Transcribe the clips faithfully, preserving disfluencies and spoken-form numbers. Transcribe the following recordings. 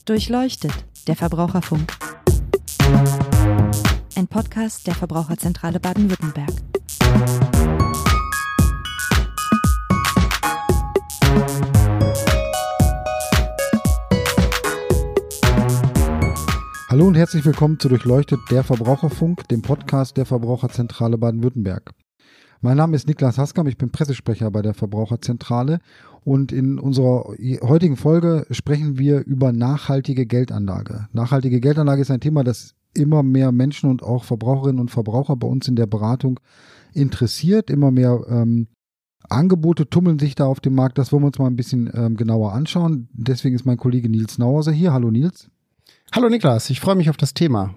Durchleuchtet, der Verbraucherfunk. Ein Podcast der Verbraucherzentrale Baden-Württemberg. Hallo und herzlich willkommen zu Durchleuchtet, der Verbraucherfunk, dem Podcast der Verbraucherzentrale Baden-Württemberg. Mein Name ist Niklas Haskam, ich bin Pressesprecher bei der Verbraucherzentrale und in unserer heutigen Folge sprechen wir über nachhaltige Geldanlage. Nachhaltige Geldanlage ist ein Thema, das immer mehr Menschen und auch Verbraucherinnen und Verbraucher bei uns in der Beratung interessiert. Immer mehr ähm, Angebote tummeln sich da auf dem Markt, das wollen wir uns mal ein bisschen ähm, genauer anschauen. Deswegen ist mein Kollege Nils Nauhauser hier. Hallo Nils. Hallo Niklas, ich freue mich auf das Thema.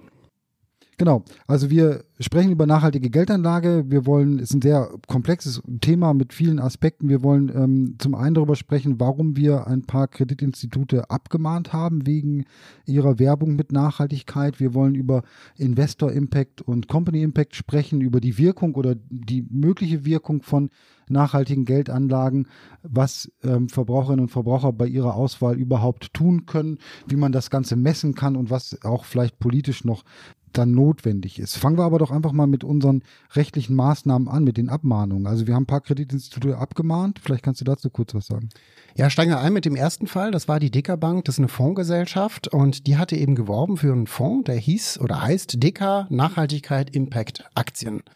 Genau, also wir sprechen über nachhaltige Geldanlage. Wir wollen, es ist ein sehr komplexes Thema mit vielen Aspekten. Wir wollen ähm, zum einen darüber sprechen, warum wir ein paar Kreditinstitute abgemahnt haben wegen ihrer Werbung mit Nachhaltigkeit. Wir wollen über Investor Impact und Company Impact sprechen, über die Wirkung oder die mögliche Wirkung von nachhaltigen Geldanlagen, was ähm, Verbraucherinnen und Verbraucher bei ihrer Auswahl überhaupt tun können, wie man das Ganze messen kann und was auch vielleicht politisch noch dann notwendig ist. Fangen wir aber doch einfach mal mit unseren rechtlichen Maßnahmen an, mit den Abmahnungen. Also wir haben ein paar Kreditinstitute abgemahnt. Vielleicht kannst du dazu kurz was sagen. Ja, steigen wir ein mit dem ersten Fall. Das war die Deka Bank. Das ist eine Fondsgesellschaft und die hatte eben geworben für einen Fonds, der hieß oder heißt Deka Nachhaltigkeit Impact Aktien.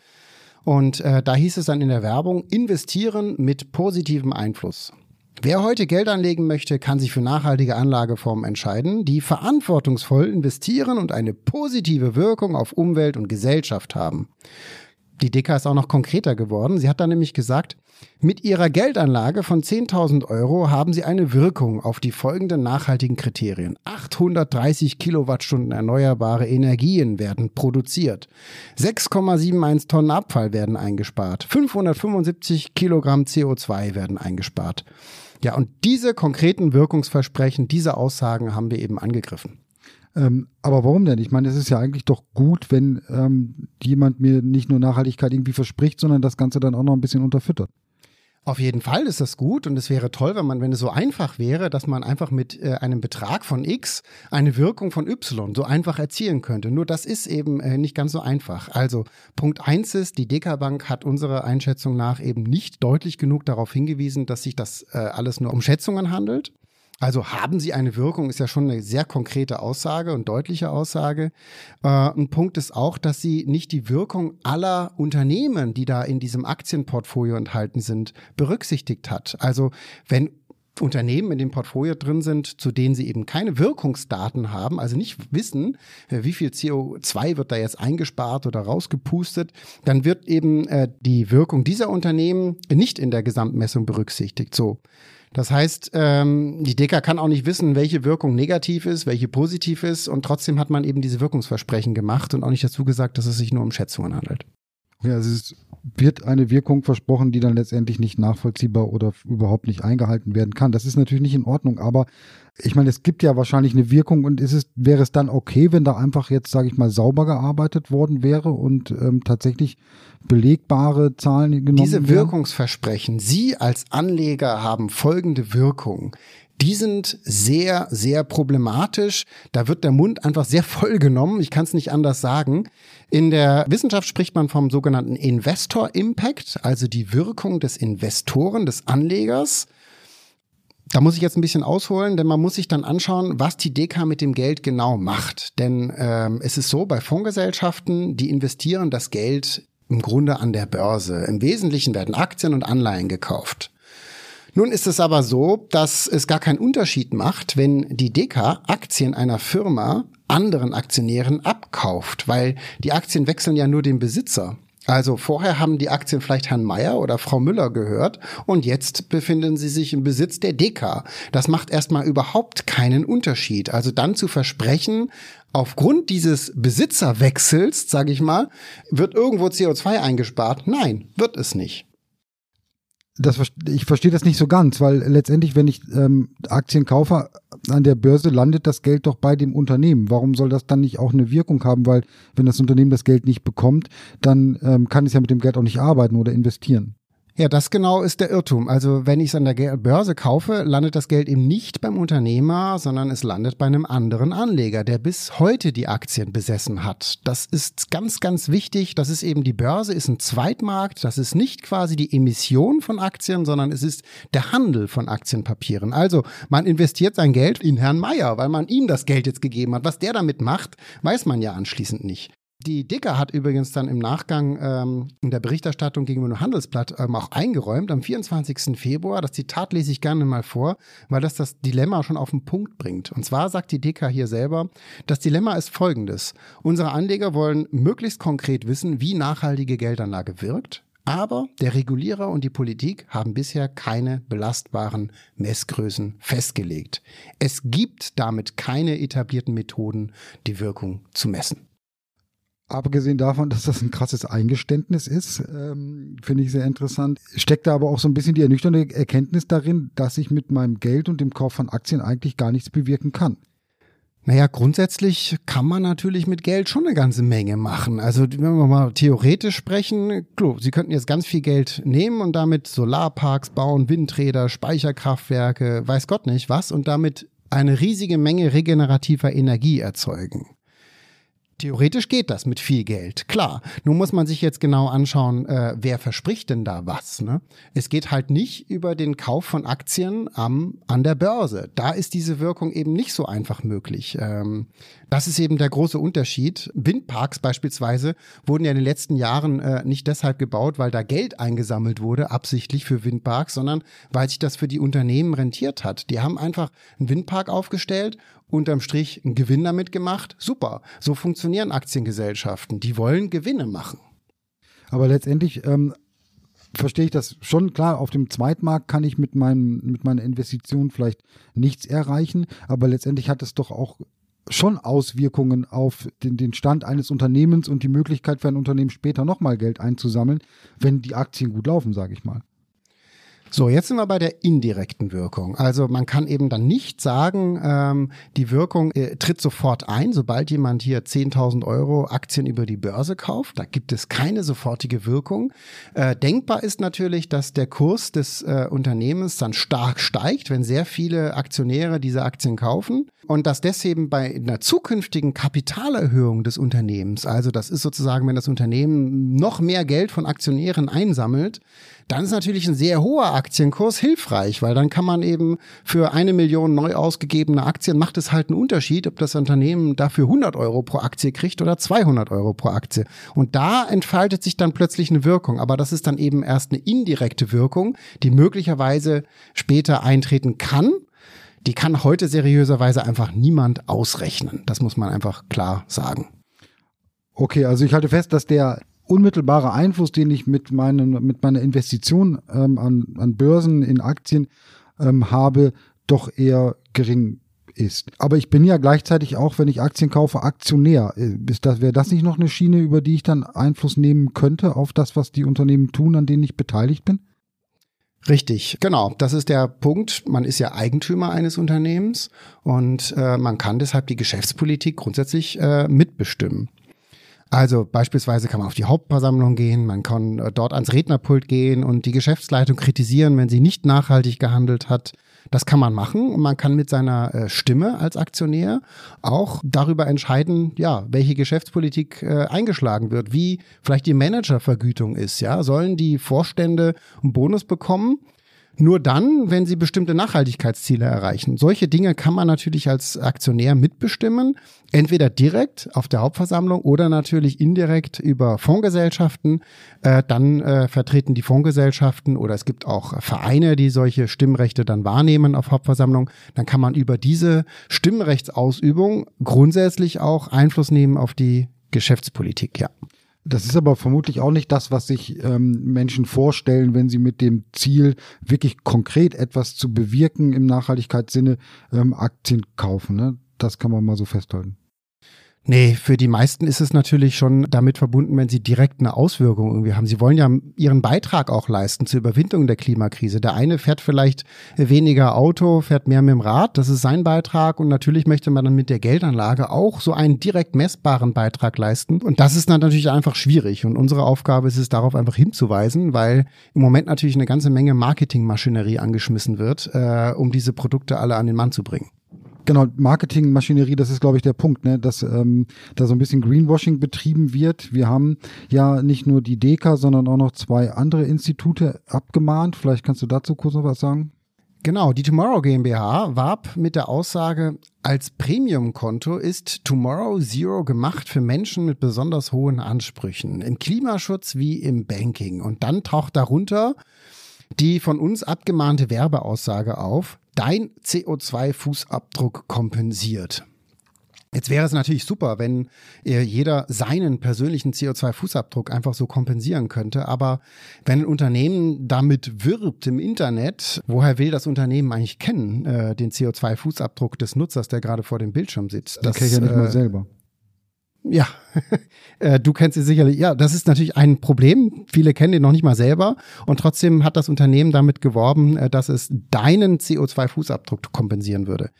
Und äh, da hieß es dann in der Werbung, investieren mit positivem Einfluss. Wer heute Geld anlegen möchte, kann sich für nachhaltige Anlageformen entscheiden, die verantwortungsvoll investieren und eine positive Wirkung auf Umwelt und Gesellschaft haben. Die Deka ist auch noch konkreter geworden. Sie hat dann nämlich gesagt, mit ihrer Geldanlage von zehntausend Euro haben sie eine Wirkung auf die folgenden nachhaltigen Kriterien. achthundertdreißig Kilowattstunden erneuerbare Energien werden produziert. sechs Komma einundsiebzig Tonnen Abfall werden eingespart. fünfhundertfünfundsiebzig Kilogramm C O zwei werden eingespart. Ja, und diese konkreten Wirkungsversprechen, diese Aussagen haben wir eben angegriffen. Ähm, aber warum denn? Ich meine, es ist ja eigentlich doch gut, wenn ähm, jemand mir nicht nur Nachhaltigkeit irgendwie verspricht, sondern das Ganze dann auch noch ein bisschen unterfüttert. Auf jeden Fall ist das gut und es wäre toll, wenn man, wenn es so einfach wäre, dass man einfach mit äh, einem Betrag von X eine Wirkung von Y so einfach erzielen könnte. Nur das ist eben äh, nicht ganz so einfach. Also Punkt eins ist, die Deka Bank hat unserer Einschätzung nach eben nicht deutlich genug darauf hingewiesen, dass sich das äh, alles nur um Schätzungen handelt. Also haben sie eine Wirkung, ist ja schon eine sehr konkrete Aussage und deutliche Aussage. Äh, ein Punkt ist auch, dass sie nicht die Wirkung aller Unternehmen, die da in diesem Aktienportfolio enthalten sind, berücksichtigt hat. Also wenn Unternehmen in dem Portfolio drin sind, zu denen sie eben keine Wirkungsdaten haben, also nicht wissen, wie viel C O zwei wird da jetzt eingespart oder rausgepustet, dann wird eben äh, die Wirkung dieser Unternehmen nicht in der Gesamtmessung berücksichtigt. So. Das heißt, ähm, die Deka kann auch nicht wissen, welche Wirkung negativ ist, welche positiv ist und trotzdem hat man eben diese Wirkungsversprechen gemacht und auch nicht dazu gesagt, dass es sich nur um Schätzungen handelt. Ja, also es wird eine Wirkung versprochen, die dann letztendlich nicht nachvollziehbar oder überhaupt nicht eingehalten werden kann. Das ist natürlich nicht in Ordnung, aber ich meine, es gibt ja wahrscheinlich eine Wirkung und ist es, wäre es dann okay, wenn da einfach jetzt, sage ich mal, sauber gearbeitet worden wäre und ähm, tatsächlich belegbare Zahlen genommen Diese werden? Wirkungsversprechen, Sie als Anleger haben folgende Wirkung. Die sind sehr, sehr problematisch. Da wird der Mund einfach sehr voll genommen. Ich kann es nicht anders sagen. In der Wissenschaft spricht man vom sogenannten Investor Impact, also die Wirkung des Investoren, des Anlegers. Da muss ich jetzt ein bisschen ausholen, denn man muss sich dann anschauen, was die Deka mit dem Geld genau macht. Denn ähm, es ist so, bei Fondsgesellschaften, die investieren das Geld im Grunde an der Börse. Im Wesentlichen werden Aktien und Anleihen gekauft. Nun ist es aber so, dass es gar keinen Unterschied macht, wenn die Deka Aktien einer Firma anderen Aktionären abkauft, weil die Aktien wechseln ja nur den Besitzer. Also vorher haben die Aktien vielleicht Herrn Meier oder Frau Müller gehört und jetzt befinden sie sich im Besitz der Deka. Das macht erstmal überhaupt keinen Unterschied. Also dann zu versprechen, aufgrund dieses Besitzerwechsels, sage ich mal, wird irgendwo C O zwei eingespart. Nein, wird es nicht. Das, ich verstehe das nicht so ganz, weil letztendlich, wenn ich ähm, Aktien kaufe, an der Börse landet das Geld doch bei dem Unternehmen. Warum soll das dann nicht auch eine Wirkung haben? Weil wenn das Unternehmen das Geld nicht bekommt, dann ähm, kann es ja mit dem Geld auch nicht arbeiten oder investieren. Ja, das genau ist der Irrtum. Also wenn ich es an der Börse kaufe, landet das Geld eben nicht beim Unternehmer, sondern es landet bei einem anderen Anleger, der bis heute die Aktien besessen hat. Das ist ganz, ganz wichtig. Das ist eben, die Börse ist ein Zweitmarkt. Das ist nicht quasi die Emission von Aktien, sondern es ist der Handel von Aktienpapieren. Also man investiert sein Geld in Herrn Meier, weil man ihm das Geld jetzt gegeben hat. Was der damit macht, weiß man ja anschließend nicht. Die Dicker hat übrigens dann im Nachgang ähm, in der Berichterstattung gegenüber dem Handelsblatt ähm, auch eingeräumt, am vierundzwanzigsten Februar, das Zitat lese ich gerne mal vor, weil das das Dilemma schon auf den Punkt bringt. Und zwar sagt die Dicker hier selber, das Dilemma ist folgendes. Unsere Anleger wollen möglichst konkret wissen, wie nachhaltige Geldanlage wirkt, aber der Regulierer und die Politik haben bisher keine belastbaren Messgrößen festgelegt. Es gibt damit keine etablierten Methoden, die Wirkung zu messen. Abgesehen davon, dass das ein krasses Eingeständnis ist, ähm, finde ich sehr interessant, steckt da aber auch so ein bisschen die ernüchternde Erkenntnis darin, dass ich mit meinem Geld und dem Kauf von Aktien eigentlich gar nichts bewirken kann. Naja, grundsätzlich kann man natürlich mit Geld schon eine ganze Menge machen. Also wenn wir mal theoretisch sprechen, klar, Sie könnten jetzt ganz viel Geld nehmen und damit Solarparks bauen, Windräder, Speicherkraftwerke, weiß Gott nicht was, und damit eine riesige Menge regenerativer Energie erzeugen. Theoretisch geht das mit viel Geld, klar. Nun muss man sich jetzt genau anschauen, äh, wer verspricht denn da was, ne? Es geht halt nicht über den Kauf von Aktien am, an der Börse. Da ist diese Wirkung eben nicht so einfach möglich. Ähm, das ist eben der große Unterschied. Windparks beispielsweise wurden ja in den letzten Jahren äh, nicht deshalb gebaut, weil da Geld eingesammelt wurde, absichtlich für Windparks, sondern weil sich das für die Unternehmen rentiert hat. Die haben einfach einen Windpark aufgestellt, unterm Strich einen Gewinn damit gemacht. Super, so funktionieren Aktiengesellschaften. Die wollen Gewinne machen. Aber letztendlich ähm, verstehe ich das schon. Klar, auf dem Zweitmarkt kann ich mit, meinem, mit meiner Investition vielleicht nichts erreichen, aber letztendlich hat es doch auch schon Auswirkungen auf den, den Stand eines Unternehmens und die Möglichkeit für ein Unternehmen später nochmal Geld einzusammeln, wenn die Aktien gut laufen, sage ich mal. So, jetzt sind wir bei der indirekten Wirkung. Also man kann eben dann nicht sagen, ähm, die Wirkung äh, tritt sofort ein, sobald jemand hier zehntausend Euro Aktien über die Börse kauft. Da gibt es keine sofortige Wirkung. Äh, denkbar ist natürlich, dass der Kurs des äh, Unternehmens dann stark steigt, wenn sehr viele Aktionäre diese Aktien kaufen. Und dass deswegen bei einer zukünftigen Kapitalerhöhung des Unternehmens, also das ist sozusagen, wenn das Unternehmen noch mehr Geld von Aktionären einsammelt, dann ist natürlich ein sehr hoher Aktienkurs hilfreich, weil dann kann man eben für eine Million neu ausgegebene Aktien, macht es halt einen Unterschied, ob das Unternehmen dafür hundert Euro pro Aktie kriegt oder zweihundert Euro pro Aktie. Und da entfaltet sich dann plötzlich eine Wirkung, aber das ist dann eben erst eine indirekte Wirkung, die möglicherweise später eintreten kann. Die kann heute seriöserweise einfach niemand ausrechnen. Das muss man einfach klar sagen. Okay, also ich halte fest, dass der unmittelbare Einfluss, den ich mit, meinen, mit meiner Investition ähm, an, an Börsen in Aktien ähm, habe, doch eher gering ist. Aber ich bin ja gleichzeitig auch, wenn ich Aktien kaufe, Aktionär. Ist das, wäre das nicht noch eine Schiene, über die ich dann Einfluss nehmen könnte auf das, was die Unternehmen tun, an denen ich beteiligt bin? Richtig, genau. Das ist der Punkt. Man ist ja Eigentümer eines Unternehmens und äh, man kann deshalb die Geschäftspolitik grundsätzlich äh, mitbestimmen. Also beispielsweise kann man auf die Hauptversammlung gehen, man kann äh, dort ans Rednerpult gehen und die Geschäftsleitung kritisieren, wenn sie nicht nachhaltig gehandelt hat. Das kann man machen und man kann mit seiner äh, Stimme als Aktionär auch darüber entscheiden, ja, welche Geschäftspolitik äh, eingeschlagen wird, wie vielleicht die Managervergütung ist, ja, sollen die Vorstände einen Bonus bekommen? Nur dann, wenn sie bestimmte Nachhaltigkeitsziele erreichen. Solche Dinge kann man natürlich als Aktionär mitbestimmen, entweder direkt auf der Hauptversammlung oder natürlich indirekt über Fondsgesellschaften. Äh, dann äh, vertreten die Fondsgesellschaften oder es gibt auch Vereine, die solche Stimmrechte dann wahrnehmen auf Hauptversammlung. Dann kann man über diese Stimmrechtsausübung grundsätzlich auch Einfluss nehmen auf die Geschäftspolitik, ja. Das ist aber vermutlich auch nicht das, was sich ähm, Menschen vorstellen, wenn sie mit dem Ziel, wirklich konkret etwas zu bewirken im Nachhaltigkeitssinne, ähm, Aktien kaufen. Ne? Das kann man mal so festhalten. Nee, für die meisten ist es natürlich schon damit verbunden, wenn sie direkt eine Auswirkung irgendwie haben. Sie wollen ja ihren Beitrag auch leisten zur Überwindung der Klimakrise. Der eine fährt vielleicht weniger Auto, fährt mehr mit dem Rad, das ist sein Beitrag und natürlich möchte man dann mit der Geldanlage auch so einen direkt messbaren Beitrag leisten und das ist dann natürlich einfach schwierig und unsere Aufgabe ist es, darauf einfach hinzuweisen, weil im Moment natürlich eine ganze Menge Marketingmaschinerie angeschmissen wird, äh, um diese Produkte alle an den Mann zu bringen. Genau, Marketingmaschinerie, das ist, glaube ich, der Punkt, ne, dass ähm, da so ein bisschen Greenwashing betrieben wird. Wir haben ja nicht nur die D E K A, sondern auch noch zwei andere Institute abgemahnt. Vielleicht kannst du dazu kurz noch was sagen? Genau, die Tomorrow GmbH warb mit der Aussage, als Premium-Konto ist Tomorrow Zero gemacht für Menschen mit besonders hohen Ansprüchen, im Klimaschutz wie im Banking. Und dann taucht darunter die von uns abgemahnte Werbeaussage auf, dein C O zwei Fußabdruck kompensiert. Jetzt wäre es natürlich super, wenn jeder seinen persönlichen C O zwei Fußabdruck einfach so kompensieren könnte. Aber wenn ein Unternehmen damit wirbt im Internet, woher will das Unternehmen eigentlich kennen, äh, den C O zwei Fußabdruck des Nutzers, der gerade vor dem Bildschirm sitzt? Das kenne ich ja nicht äh, mal selber. Ja, du kennst sie sicherlich. Ja, das ist natürlich ein Problem. Viele kennen den noch nicht mal selber. Und trotzdem hat das Unternehmen damit geworben, dass es deinen C O zwei Fußabdruck kompensieren würde.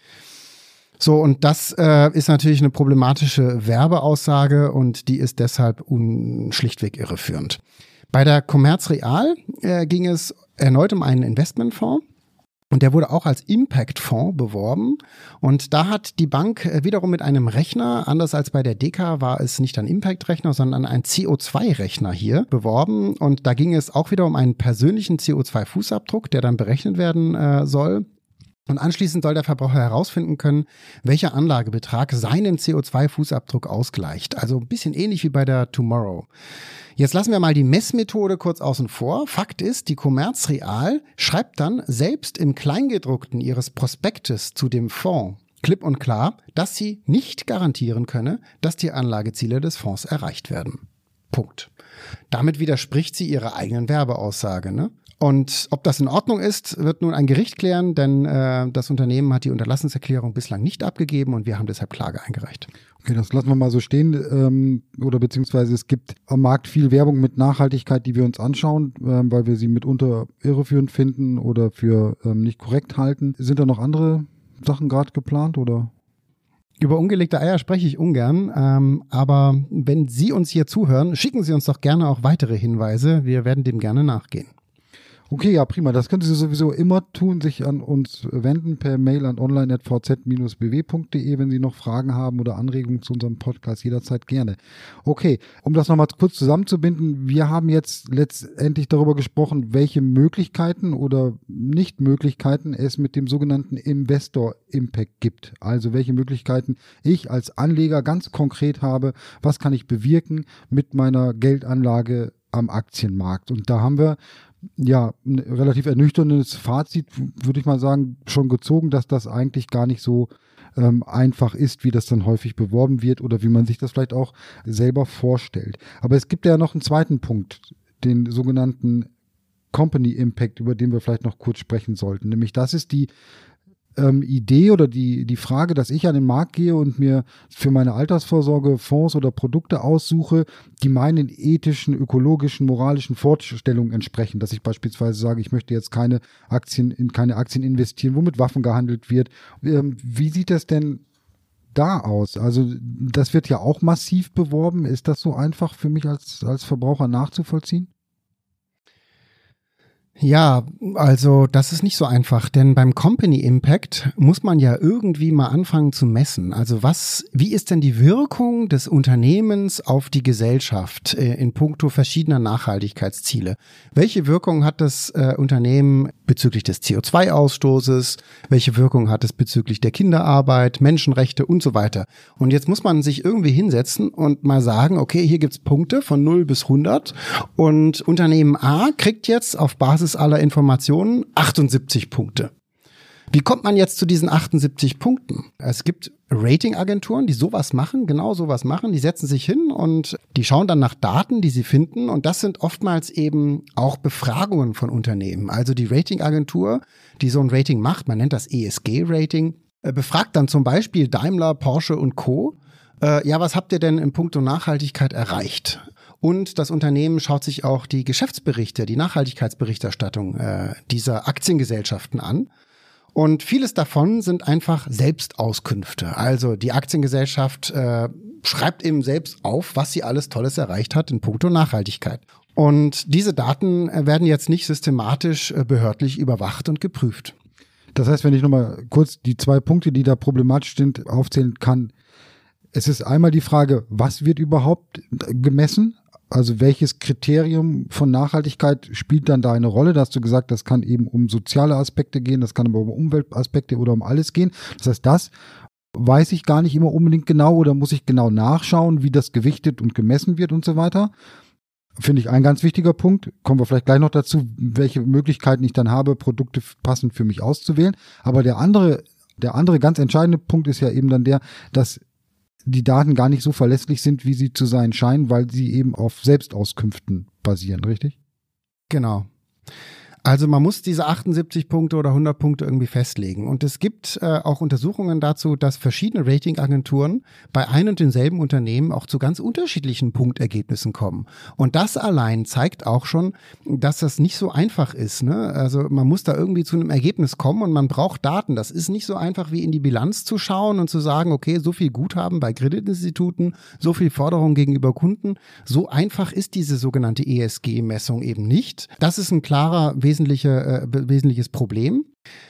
So, und das äh, ist natürlich eine problematische Werbeaussage und die ist deshalb un- schlichtweg irreführend. Bei der Commerz Real äh, ging es erneut um einen Investmentfonds. Und der wurde auch als Impact-Fonds beworben. Und da hat die Bank wiederum mit einem Rechner, anders als bei der D E K A, war es nicht ein Impact-Rechner, sondern ein C O zwei Rechner hier beworben. Und da ging es auch wieder um einen persönlichen C O zwei Fußabdruck, der dann berechnet werden äh, soll. Und anschließend soll der Verbraucher herausfinden können, welcher Anlagebetrag seinen C O zwei Fußabdruck ausgleicht. Also ein bisschen ähnlich wie bei der Tomorrow. Jetzt lassen wir mal die Messmethode kurz außen vor. Fakt ist, die Commerz Real schreibt dann selbst im Kleingedruckten ihres Prospektes zu dem Fonds klipp und klar, dass sie nicht garantieren könne, dass die Anlageziele des Fonds erreicht werden. Punkt. Damit widerspricht sie ihrer eigenen Werbeaussage, ne? Und ob das in Ordnung ist, wird nun ein Gericht klären, denn äh, das Unternehmen hat die Unterlassenserklärung bislang nicht abgegeben und wir haben deshalb Klage eingereicht. Okay, das lassen wir mal so stehen. Ähm, oder beziehungsweise es gibt am Markt viel Werbung mit Nachhaltigkeit, die wir uns anschauen, ähm, weil wir sie mitunter irreführend finden oder für ähm, nicht korrekt halten. Sind da noch andere Sachen gerade geplant oder? Über ungelegte Eier spreche ich ungern, ähm, aber wenn Sie uns hier zuhören, schicken Sie uns doch gerne auch weitere Hinweise. Wir werden dem gerne nachgehen. Okay, ja, prima. Das können Sie sowieso immer tun, sich an uns wenden per Mail an online at v z dash b w punkt d e, wenn Sie noch Fragen haben oder Anregungen zu unserem Podcast, jederzeit gerne. Okay, um das nochmal kurz zusammenzubinden, wir haben jetzt letztendlich darüber gesprochen, welche Möglichkeiten oder Nichtmöglichkeiten es mit dem sogenannten Investor Impact gibt. Also welche Möglichkeiten ich als Anleger ganz konkret habe, was kann ich bewirken mit meiner Geldanlage am Aktienmarkt. Und da haben wir ja, ein relativ ernüchterndes Fazit, würde ich mal sagen, schon gezogen, dass das eigentlich gar nicht so ähm, einfach ist, wie das dann häufig beworben wird oder wie man sich das vielleicht auch selber vorstellt. Aber es gibt ja noch einen zweiten Punkt, den sogenannten Company Impact, über den wir vielleicht noch kurz sprechen sollten. Nämlich das ist die ähm, Idee oder die, die Frage, dass ich an den Markt gehe und mir für meine Altersvorsorge Fonds oder Produkte aussuche, die meinen ethischen, ökologischen, moralischen Vorstellungen entsprechen. Dass ich beispielsweise sage, ich möchte jetzt keine Aktien in keine Aktien investieren, wo mit Waffen gehandelt wird. Ähm, wie sieht das denn da aus? Also das wird ja auch massiv beworben. Ist das so einfach für mich als, als Verbraucher nachzuvollziehen? Ja, also das ist nicht so einfach, denn beim Company Impact muss man ja irgendwie mal anfangen zu messen. Also was, wie ist denn die Wirkung des Unternehmens auf die Gesellschaft äh, in puncto verschiedener Nachhaltigkeitsziele? Welche Wirkung hat das äh, Unternehmen bezüglich des C O zwei Ausstoßes? Welche Wirkung hat es bezüglich der Kinderarbeit, Menschenrechte und so weiter? Und jetzt muss man sich irgendwie hinsetzen und mal sagen, okay, hier gibt's Punkte von null bis hundert und Unternehmen A kriegt jetzt auf Basis aller Informationen achtundsiebzig Punkte. Wie kommt man jetzt zu diesen achtundsiebzig Punkten? Es gibt Ratingagenturen, die sowas machen, genau sowas machen. Die setzen sich hin und die schauen dann nach Daten, die sie finden. Und das sind oftmals eben auch Befragungen von Unternehmen. Also die Ratingagentur, die so ein Rating macht, man nennt das E S G-Rating, befragt dann zum Beispiel Daimler, Porsche und Co. äh, ja, was habt ihr denn in puncto Nachhaltigkeit erreicht? Und das Unternehmen schaut sich auch die Geschäftsberichte, die Nachhaltigkeitsberichterstattung äh, dieser Aktiengesellschaften an. Und vieles davon sind einfach Selbstauskünfte. Also die Aktiengesellschaft äh, schreibt eben selbst auf, was sie alles Tolles erreicht hat in puncto Nachhaltigkeit. Und diese Daten werden jetzt nicht systematisch äh, behördlich überwacht und geprüft. Das heißt, wenn ich nochmal kurz die zwei Punkte, die da problematisch sind, aufzählen kann. Es ist einmal die Frage, was wird überhaupt gemessen? Also welches Kriterium von Nachhaltigkeit spielt dann da eine Rolle? Da hast du gesagt, das kann eben um soziale Aspekte gehen, das kann aber um Umweltaspekte oder um alles gehen. Das heißt, das weiß ich gar nicht immer unbedingt genau oder muss ich genau nachschauen, wie das gewichtet und gemessen wird und so weiter. Finde ich ein ganz wichtiger Punkt. Kommen wir vielleicht gleich noch dazu, welche Möglichkeiten ich dann habe, Produkte passend für mich auszuwählen. Aber der andere, der andere ganz entscheidende Punkt ist ja eben dann der, dass die Daten gar nicht so verlässlich sind, wie sie zu sein scheinen, weil sie eben auf Selbstauskünften basieren, richtig? Genau. Also man muss diese achtundsiebzig Punkte oder hundert Punkte irgendwie festlegen. Und es gibt äh, auch Untersuchungen dazu, dass verschiedene Ratingagenturen bei ein und denselben Unternehmen auch zu ganz unterschiedlichen Punktergebnissen kommen. Und das allein zeigt auch schon, dass das nicht so einfach ist, ne? Also man muss da irgendwie zu einem Ergebnis kommen und man braucht Daten. Das ist nicht so einfach wie in die Bilanz zu schauen und zu sagen, okay, so viel Guthaben bei Kreditinstituten, so viel Forderungen gegenüber Kunden. So einfach ist diese sogenannte E S G-Messung eben nicht. Das ist ein klarer wesentlicher Wesentliche, äh, wesentliches Problem.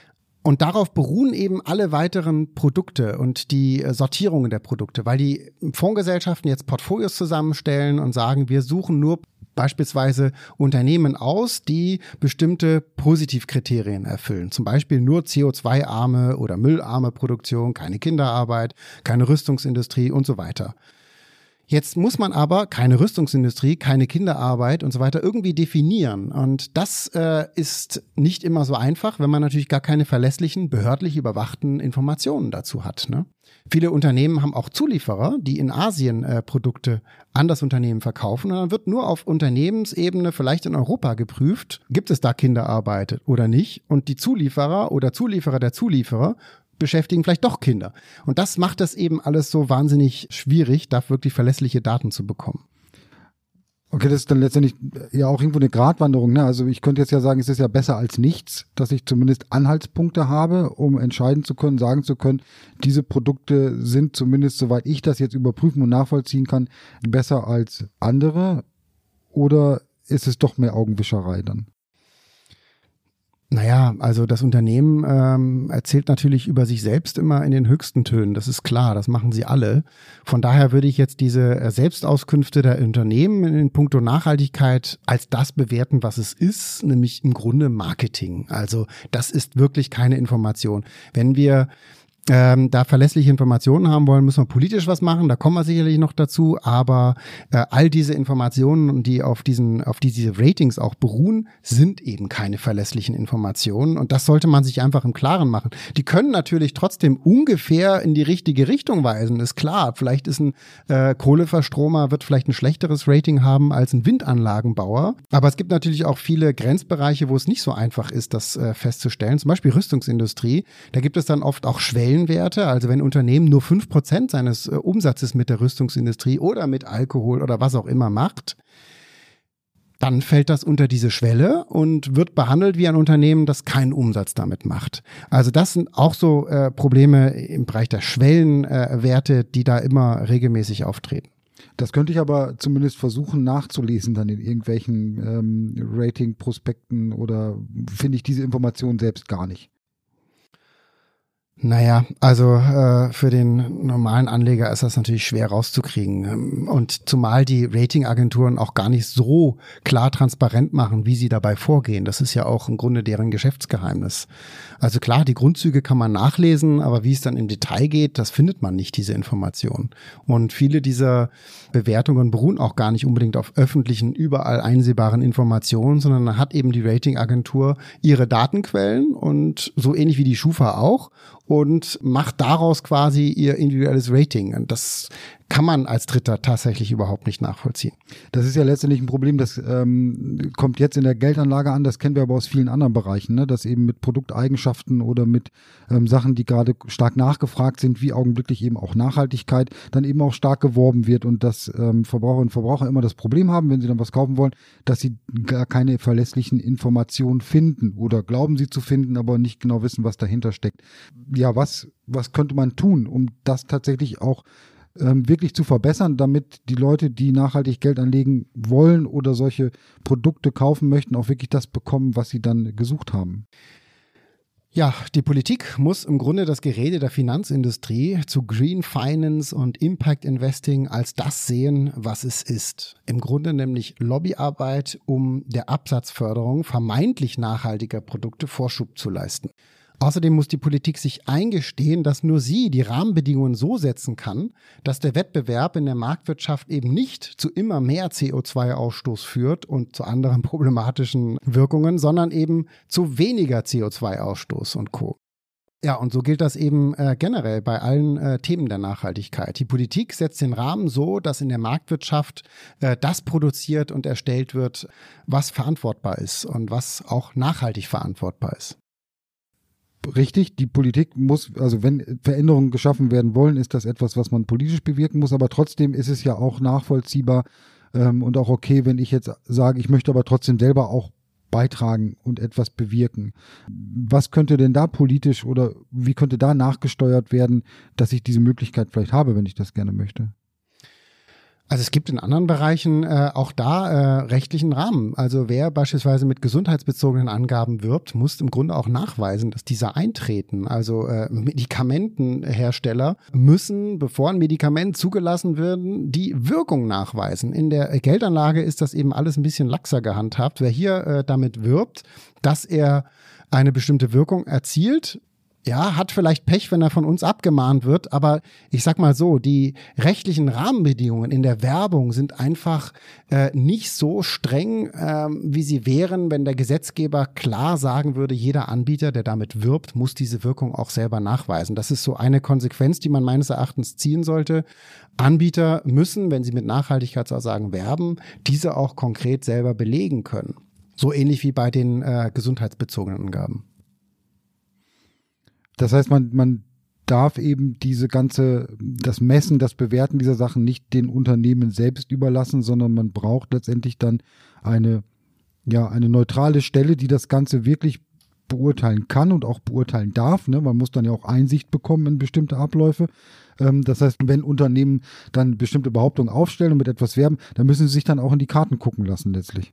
Und darauf beruhen eben alle weiteren Produkte und die äh, Sortierungen der Produkte, weil die Fondsgesellschaften jetzt Portfolios zusammenstellen und sagen, wir suchen nur beispielsweise Unternehmen aus, die bestimmte Positivkriterien erfüllen. Zum Beispiel nur C O zwei arme oder müllarme Produktion, keine Kinderarbeit, keine Rüstungsindustrie und so weiter. Jetzt muss man aber keine Rüstungsindustrie, keine Kinderarbeit und so weiter irgendwie definieren. Und das äh, ist nicht immer so einfach, wenn man natürlich gar keine verlässlichen, behördlich überwachten Informationen dazu hat, ne? Viele Unternehmen haben auch Zulieferer, die in Asien äh, Produkte an das Unternehmen verkaufen. Und dann wird nur auf Unternehmensebene, vielleicht in Europa, geprüft, gibt es da Kinderarbeit oder nicht. Und die Zulieferer oder Zulieferer der Zulieferer beschäftigen vielleicht doch Kinder. Und das macht das eben alles so wahnsinnig schwierig, da wirklich verlässliche Daten zu bekommen. Okay, das ist dann letztendlich ja auch irgendwo eine Gratwanderung, ne? Also ich könnte jetzt ja sagen, es ist ja besser als nichts, dass ich zumindest Anhaltspunkte habe, um entscheiden zu können, sagen zu können, diese Produkte sind zumindest, soweit ich das jetzt überprüfen und nachvollziehen kann, besser als andere. Oder ist es doch mehr Augenwischerei dann? Naja, also das Unternehmen ähm, erzählt natürlich über sich selbst immer in den höchsten Tönen, das ist klar, das machen sie alle. Von daher würde ich jetzt diese äh, Selbstauskünfte der Unternehmen in puncto Nachhaltigkeit als das bewerten, was es ist, nämlich im Grunde Marketing. Also das ist wirklich keine Information. Wenn wir Ähm, da verlässliche Informationen haben wollen, müssen wir politisch was machen, da kommen wir sicherlich noch dazu, aber äh, all diese Informationen, die auf diesen, auf die diese Ratings auch beruhen, sind eben keine verlässlichen Informationen und das sollte man sich einfach im Klaren machen. Die können natürlich trotzdem ungefähr in die richtige Richtung weisen, ist klar, vielleicht ist ein äh, Kohleverstromer, wird vielleicht ein schlechteres Rating haben als ein Windanlagenbauer, aber es gibt natürlich auch viele Grenzbereiche, wo es nicht so einfach ist, das äh, festzustellen, zum Beispiel Rüstungsindustrie, da gibt es dann oft auch Schwellen Werte, also wenn ein Unternehmen nur fünf Prozent seines äh, Umsatzes mit der Rüstungsindustrie oder mit Alkohol oder was auch immer macht, dann fällt das unter diese Schwelle und wird behandelt wie ein Unternehmen, das keinen Umsatz damit macht. Also das sind auch so äh, Probleme im Bereich der Schwellenwerte, äh, die da immer regelmäßig auftreten. Das könnte ich aber zumindest versuchen nachzulesen dann in irgendwelchen ähm, Rating-Prospekten oder finde ich diese Informationen selbst gar nicht. Naja, also äh, für den normalen Anleger ist das natürlich schwer rauszukriegen. Und zumal die Ratingagenturen auch gar nicht so klar transparent machen, wie sie dabei vorgehen. Das ist ja auch im Grunde deren Geschäftsgeheimnis. Also klar, die Grundzüge kann man nachlesen, aber wie es dann im Detail geht, das findet man nicht, diese Information. Und viele dieser Bewertungen beruhen auch gar nicht unbedingt auf öffentlichen, überall einsehbaren Informationen, sondern da hat eben die Ratingagentur ihre Datenquellen und so ähnlich wie die Schufa auch und macht daraus quasi ihr individuelles Rating. Und das kann man als Dritter tatsächlich überhaupt nicht nachvollziehen. Das ist ja letztendlich ein Problem, das ähm, kommt jetzt in der Geldanlage an, das kennen wir aber aus vielen anderen Bereichen, ne? Dass eben mit Produkteigenschaften oder mit ähm, Sachen, die gerade stark nachgefragt sind, wie augenblicklich eben auch Nachhaltigkeit, dann eben auch stark geworben wird und dass ähm, Verbraucherinnen und Verbraucher immer das Problem haben, wenn sie dann was kaufen wollen, dass sie gar keine verlässlichen Informationen finden oder glauben sie zu finden, aber nicht genau wissen, was dahinter steckt. Ja, was, was könnte man tun, um das tatsächlich auch wirklich zu verbessern, damit die Leute, die nachhaltig Geld anlegen wollen oder solche Produkte kaufen möchten, auch wirklich das bekommen, was sie dann gesucht haben? Ja, die Politik muss im Grunde das Gerede der Finanzindustrie zu Green Finance und Impact Investing als das sehen, was es ist. Im Grunde nämlich Lobbyarbeit, um der Absatzförderung vermeintlich nachhaltiger Produkte Vorschub zu leisten. Außerdem muss die Politik sich eingestehen, dass nur sie die Rahmenbedingungen so setzen kann, dass der Wettbewerb in der Marktwirtschaft eben nicht zu immer mehr C O zwei Ausstoß führt und zu anderen problematischen Wirkungen, sondern eben zu weniger C O zwei Ausstoß und Co. Ja, und so gilt das eben äh, generell bei allen äh, Themen der Nachhaltigkeit. Die Politik setzt den Rahmen so, dass in der Marktwirtschaft äh, das produziert und erstellt wird, was verantwortbar ist und was auch nachhaltig verantwortbar ist. Richtig, die Politik muss, also wenn Veränderungen geschaffen werden wollen, ist das etwas, was man politisch bewirken muss, aber trotzdem ist es ja auch nachvollziehbar ähm, und auch okay, wenn ich jetzt sage, ich möchte aber trotzdem selber auch beitragen und etwas bewirken. Was könnte denn da politisch oder wie könnte da nachgesteuert werden, dass ich diese Möglichkeit vielleicht habe, wenn ich das gerne möchte? Also es gibt in anderen Bereichen äh, auch da äh, rechtlichen Rahmen. Also wer beispielsweise mit gesundheitsbezogenen Angaben wirbt, muss im Grunde auch nachweisen, dass diese eintreten. Also äh, Medikamentenhersteller müssen, bevor ein Medikament zugelassen wird, die Wirkung nachweisen. In der Geldanlage ist das eben alles ein bisschen laxer gehandhabt. Wer hier äh, damit wirbt, dass er eine bestimmte Wirkung erzielt, ja, hat vielleicht Pech, wenn er von uns abgemahnt wird, aber ich sag mal so, die rechtlichen Rahmenbedingungen in der Werbung sind einfach äh, nicht so streng, ähm, wie sie wären, wenn der Gesetzgeber klar sagen würde, jeder Anbieter, der damit wirbt, muss diese Wirkung auch selber nachweisen. Das ist so eine Konsequenz, die man meines Erachtens ziehen sollte. Anbieter müssen, wenn sie mit Nachhaltigkeitsaussagen werben, diese auch konkret selber belegen können. So ähnlich wie bei den äh, gesundheitsbezogenen Angaben. Das heißt, man, man darf eben diese ganze, das Messen, das Bewerten dieser Sachen nicht den Unternehmen selbst überlassen, sondern man braucht letztendlich dann eine, ja, eine neutrale Stelle, die das Ganze wirklich beurteilen kann und auch beurteilen darf. Ne? Man muss dann ja auch Einsicht bekommen in bestimmte Abläufe. Ähm, das heißt, wenn Unternehmen dann bestimmte Behauptungen aufstellen und mit etwas werben, dann müssen sie sich dann auch in die Karten gucken lassen letztlich.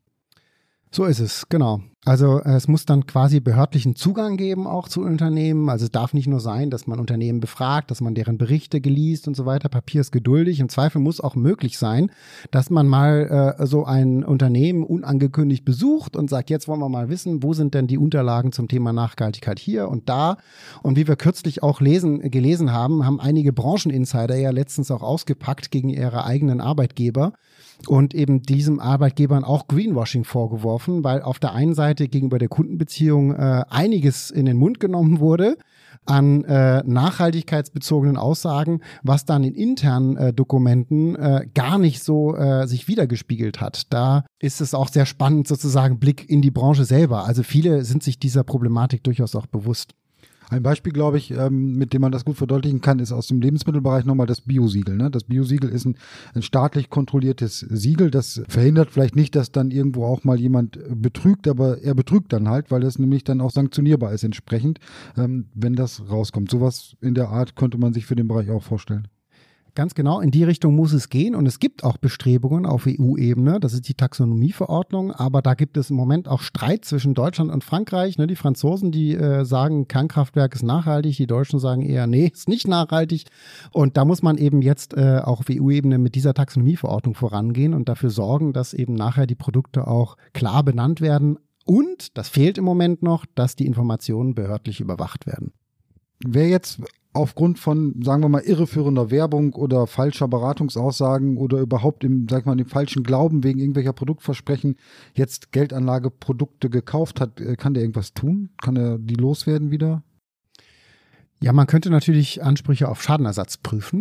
So ist es, genau. Also es muss dann quasi behördlichen Zugang geben auch zu Unternehmen. Also es darf nicht nur sein, dass man Unternehmen befragt, dass man deren Berichte geliest und so weiter. Papier ist geduldig. Im Zweifel muss auch möglich sein, dass man mal äh, so ein Unternehmen unangekündigt besucht und sagt, jetzt wollen wir mal wissen, wo sind denn die Unterlagen zum Thema Nachhaltigkeit hier und da. Und wie wir kürzlich auch lesen, gelesen haben, haben einige Brancheninsider ja letztens auch ausgepackt gegen ihre eigenen Arbeitgeber und eben diesem Arbeitgebern auch Greenwashing vorgeworfen, weil auf der einen Seite gegenüber der Kundenbeziehung äh, einiges in den Mund genommen wurde an äh, nachhaltigkeitsbezogenen Aussagen, was dann in internen äh, Dokumenten äh, gar nicht so äh, sich wiedergespiegelt hat. Da ist es auch sehr spannend, sozusagen Blick in die Branche selber. Also viele sind sich dieser Problematik durchaus auch bewusst. Ein Beispiel, glaube ich, ähm, mit dem man das gut verdeutlichen kann, ist aus dem Lebensmittelbereich nochmal das Biosiegel. Ne? Das Biosiegel ist ein, ein staatlich kontrolliertes Siegel. Das verhindert vielleicht nicht, dass dann irgendwo auch mal jemand betrügt, aber er betrügt dann halt, weil es nämlich dann auch sanktionierbar ist entsprechend, ähm, wenn das rauskommt. Sowas in der Art könnte man sich für den Bereich auch vorstellen. Ganz genau, in die Richtung muss es gehen und es gibt auch Bestrebungen auf E U-Ebene, das ist die Taxonomieverordnung, aber da gibt es im Moment auch Streit zwischen Deutschland und Frankreich. Ne? Die Franzosen, die äh, sagen, Kernkraftwerk ist nachhaltig, die Deutschen sagen eher, nee, ist nicht nachhaltig und da muss man eben jetzt äh, auch auf E U-Ebene mit dieser Taxonomieverordnung vorangehen und dafür sorgen, dass eben nachher die Produkte auch klar benannt werden und, das fehlt im Moment noch, dass die Informationen behördlich überwacht werden. Wer jetzt aufgrund von, sagen wir mal, irreführender Werbung oder falscher Beratungsaussagen oder überhaupt im, sag ich mal, dem falschen Glauben wegen irgendwelcher Produktversprechen jetzt Geldanlageprodukte gekauft hat, kann der irgendwas tun? Kann er die loswerden wieder? Ja, man könnte natürlich Ansprüche auf Schadenersatz prüfen.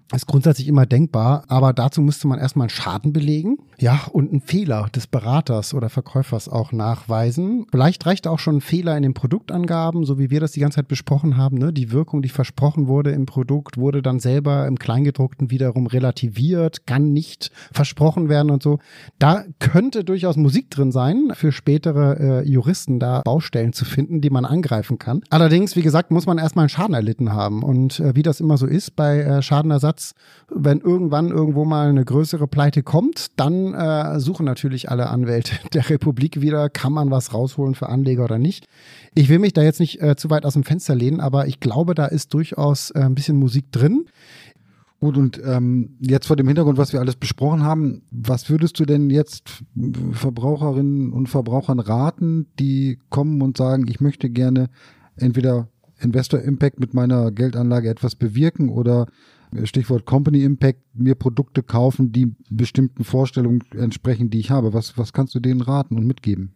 Ist grundsätzlich immer denkbar, aber dazu müsste man erstmal einen Schaden belegen, ja, und einen Fehler des Beraters oder Verkäufers auch nachweisen. Vielleicht reicht auch schon ein Fehler in den Produktangaben, so wie wir das die ganze Zeit besprochen haben, ne? Die Wirkung, die versprochen wurde im Produkt, wurde dann selber im Kleingedruckten wiederum relativiert, kann nicht versprochen werden und so. Da könnte durchaus Musik drin sein, für spätere äh, Juristen da Baustellen zu finden, die man angreifen kann. Allerdings, wie gesagt, muss man erstmal einen Schaden erlitten haben und äh, wie das immer so ist bei äh, Schadenersatz, wenn irgendwann irgendwo mal eine größere Pleite kommt, dann äh, suchen natürlich alle Anwälte der Republik wieder, kann man was rausholen für Anleger oder nicht. Ich will mich da jetzt nicht äh, zu weit aus dem Fenster lehnen, aber ich glaube, da ist durchaus äh, ein bisschen Musik drin. Gut, und ähm, jetzt vor dem Hintergrund, was wir alles besprochen haben, was würdest du denn jetzt Verbraucherinnen und Verbrauchern raten, die kommen und sagen, ich möchte gerne entweder Investor Impact mit meiner Geldanlage etwas bewirken oder Stichwort Company Impact, mir Produkte kaufen, die bestimmten Vorstellungen entsprechen, die ich habe. Was, was kannst du denen raten und mitgeben?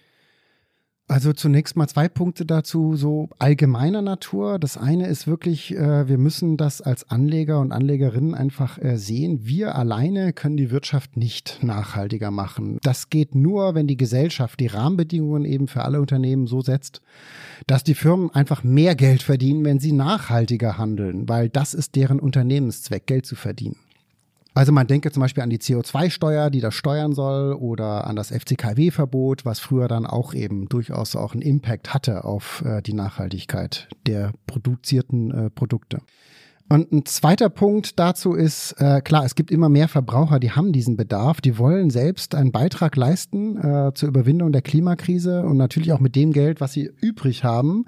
Also zunächst mal zwei Punkte dazu, so allgemeiner Natur. Das eine ist wirklich, äh, wir müssen das als Anleger und Anlegerinnen einfach äh, sehen. Wir alleine können die Wirtschaft nicht nachhaltiger machen. Das geht nur, wenn die Gesellschaft die Rahmenbedingungen eben für alle Unternehmen so setzt, dass die Firmen einfach mehr Geld verdienen, wenn sie nachhaltiger handeln, weil das ist deren Unternehmenszweck, Geld zu verdienen. Also man denke zum Beispiel an die C O zwei Steuer, die das steuern soll, oder an das F C K W-Verbot, was früher dann auch eben durchaus auch einen Impact hatte auf äh, die Nachhaltigkeit der produzierten äh, Produkte. Und ein zweiter Punkt dazu ist, äh, klar, es gibt immer mehr Verbraucher, die haben diesen Bedarf, die wollen selbst einen Beitrag leisten äh, zur Überwindung der Klimakrise und natürlich auch mit dem Geld, was sie übrig haben.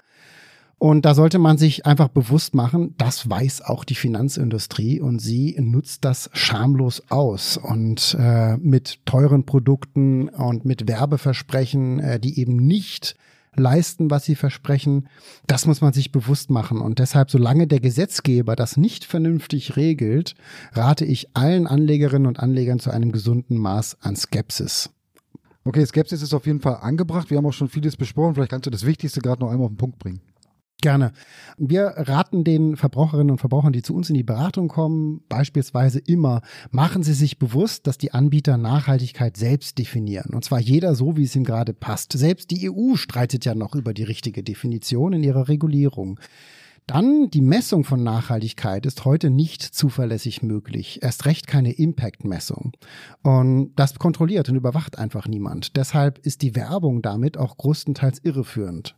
Und da sollte man sich einfach bewusst machen, das weiß auch die Finanzindustrie und sie nutzt das schamlos aus und äh, mit teuren Produkten und mit Werbeversprechen, äh, die eben nicht leisten, was sie versprechen. Das muss man sich bewusst machen. Und deshalb, solange der Gesetzgeber das nicht vernünftig regelt, rate ich allen Anlegerinnen und Anlegern zu einem gesunden Maß an Skepsis. Okay, Skepsis ist auf jeden Fall angebracht. Wir haben auch schon vieles besprochen. Vielleicht kannst du das Wichtigste gerade noch einmal auf den Punkt bringen. Gerne. Wir raten den Verbraucherinnen und Verbrauchern, die zu uns in die Beratung kommen, beispielsweise immer, machen Sie sich bewusst, dass die Anbieter Nachhaltigkeit selbst definieren. Und zwar jeder so, wie es ihm gerade passt. Selbst die E U streitet ja noch über die richtige Definition in ihrer Regulierung. Dann die Messung von Nachhaltigkeit ist heute nicht zuverlässig möglich. Erst recht keine Impact-Messung. Und das kontrolliert und überwacht einfach niemand. Deshalb ist die Werbung damit auch größtenteils irreführend.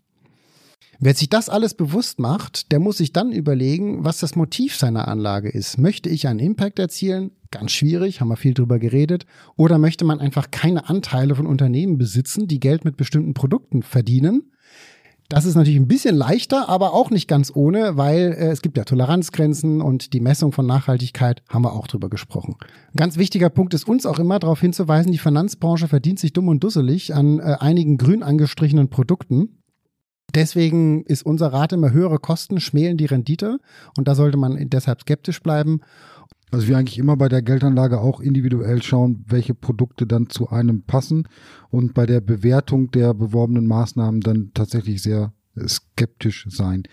Wer sich das alles bewusst macht, der muss sich dann überlegen, was das Motiv seiner Anlage ist. Möchte ich einen Impact erzielen? Ganz schwierig, haben wir viel drüber geredet. Oder möchte man einfach keine Anteile von Unternehmen besitzen, die Geld mit bestimmten Produkten verdienen? Das ist natürlich ein bisschen leichter, aber auch nicht ganz ohne, weil äh, es gibt ja Toleranzgrenzen und die Messung von Nachhaltigkeit haben wir auch drüber gesprochen. Ein ganz wichtiger Punkt ist uns auch immer darauf hinzuweisen, die Finanzbranche verdient sich dumm und dusselig an äh, einigen grün angestrichenen Produkten. Deswegen ist unser Rat immer, höhere Kosten schmälen die Rendite und da sollte man deshalb skeptisch bleiben. Also wir eigentlich immer bei der Geldanlage auch individuell schauen, welche Produkte dann zu einem passen und bei der Bewertung der beworbenen Maßnahmen dann tatsächlich sehr skeptisch sein.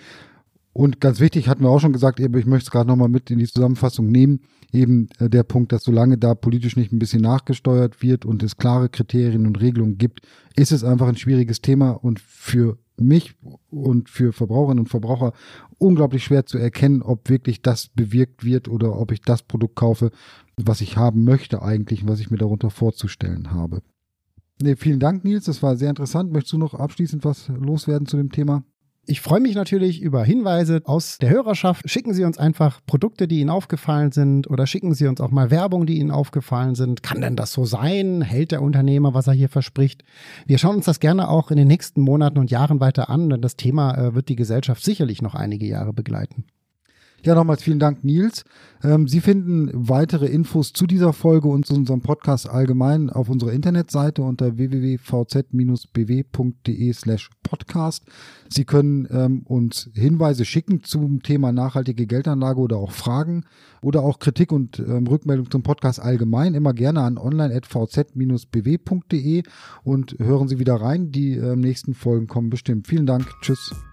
Und ganz wichtig, hatten wir auch schon gesagt, eben, ich möchte es gerade nochmal mit in die Zusammenfassung nehmen, eben äh, der Punkt, dass solange da politisch nicht ein bisschen nachgesteuert wird und es klare Kriterien und Regelungen gibt, ist es einfach ein schwieriges Thema und für mich und für Verbraucherinnen und Verbraucher unglaublich schwer zu erkennen, ob wirklich das bewirkt wird oder ob ich das Produkt kaufe, was ich haben möchte eigentlich, was ich mir darunter vorzustellen habe. Nee, vielen Dank, Nils, das war sehr interessant. Möchtest du noch abschließend was loswerden zu dem Thema? Ich freue mich natürlich über Hinweise aus der Hörerschaft. Schicken Sie uns einfach Produkte, die Ihnen aufgefallen sind, oder schicken Sie uns auch mal Werbung, die Ihnen aufgefallen sind. Kann denn das so sein? Hält der Unternehmer, was er hier verspricht? Wir schauen uns das gerne auch in den nächsten Monaten und Jahren weiter an, denn das Thema äh, wird die Gesellschaft sicherlich noch einige Jahre begleiten. Ja, nochmals vielen Dank, Nils. Ähm, Sie finden weitere Infos zu dieser Folge und zu unserem Podcast allgemein auf unserer Internetseite unter w w w punkt v z bindestrich b w punkt d e slash podcast. Sie können ähm, uns Hinweise schicken zum Thema nachhaltige Geldanlage oder auch Fragen oder auch Kritik und ähm, Rückmeldung zum Podcast allgemein immer gerne an online at v z bindestrich b w punkt d e und hören Sie wieder rein. Die ähm, nächsten Folgen kommen bestimmt. Vielen Dank. Tschüss.